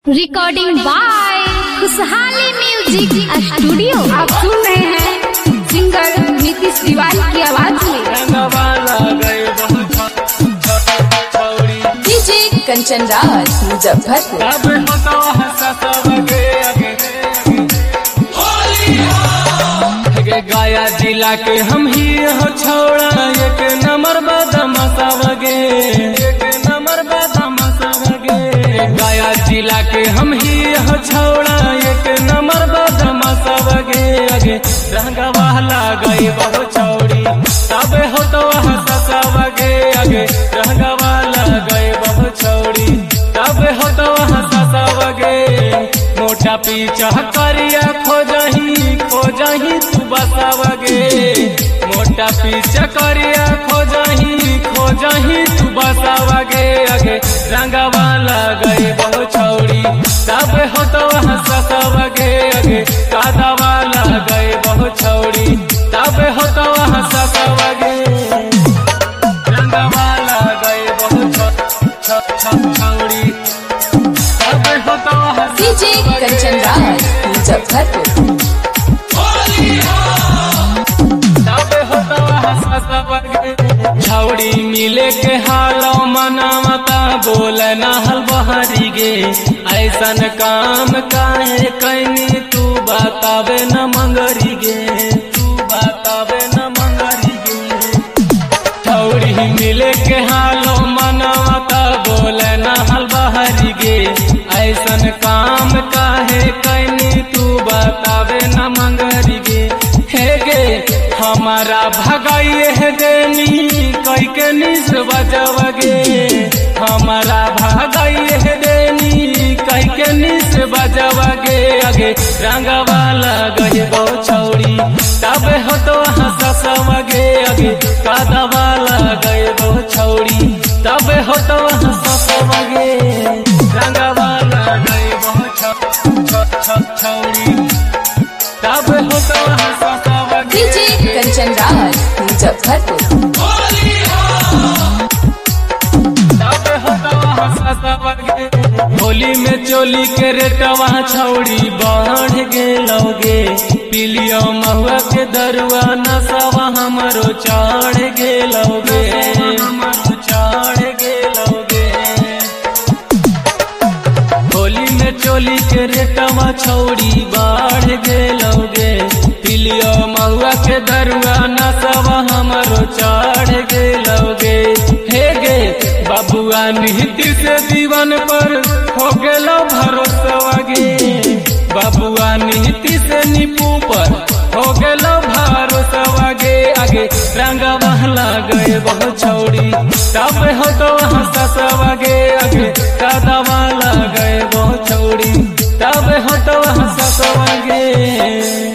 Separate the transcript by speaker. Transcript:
Speaker 1: Recording by Khushhali music studio.
Speaker 2: आप सुन रहे हैं सिंगर नीतीश तिवारी की आवाज में।
Speaker 3: डीजे कंचन राज मुजफ्फरपुर।
Speaker 4: गया जिला के हम ही हो छौड़ा एक नंबर बदमाशा वगे, एक नंबर बदमाशा वगे। गया जिला के हम ही हो छौड़ा एक नंबर बदमाशा वगे। अगे रंगा वाला गई बहु छौड़ी तबे हो तो हंसा वगे। अगे रंगा वाला गई बहु छौड़ी तबे हो तो हंसा वगे। मोटा पीछा करिया खोजही खोजही तू बसा वगे। मोटा पीछा करिया खोजही खोजही तू बसा वगे। अगे रंगा वाला गई बहु छौड़ी तब हो तो हंसा वगे। अगे कादा वाला गई बहु छौड़ी तब हो तो हंसा वगे। रंगा वाला गई बहु छौड़ी तब हो तो
Speaker 3: डीजे कंचन राज मुजफ्फरपुर।
Speaker 4: छौड़ी मिले के हालो मनावता बोल नहल बहरी गे। ऐसन काम काहे कैनी तू बतावे न मंगरी गे, तू बतावे न मंगरी गे। छौड़ी मिले के हालो मनावता बोल नहल बहरी गे। ऐसन काम काहे कैनी तू बतावे न मंगरी गे। हे गे हमारा भगाइए है देनी कई के निस बजवगे। हमारा भगाइए है देनी कई के निस बजवगे। अगे रंगा वाला गए गो छौड़ी तब हो तो हंसवगे। अगे कादा वाला गए गो छौड़ी तब हो तो हंसवगे। रंगा वाला गए गो छौड़ी तब हो तो हंसवगे।
Speaker 3: डीजे कंचन राज मुजफ्फरपुर।
Speaker 4: होली में चोली के रेटवा छौड़ी बढ़ गेलोगे। पिलियो महुआ के दरुआ नसवा हमरो चढ़ गेलोगे, चढ़ गेलोगे। होली में चोली के रेटवा छौड़ी बढ़ गेलोगे। पिलियो महुआ के दरुआ नसवा हमरो चढ़ गेलोगे। हे गे बबुआ नीति से दीवान पर हो गेलो भरोसा वगे। बबुआ नीति से नीपू पर हो गेलो भरोसा वगे। आगे रंगा वाला गए बहु छौड़ी तब हो तो हंसा वगे। आगे कादा वाला गए बहु छौड़ी तब हो तो हंसा वगे।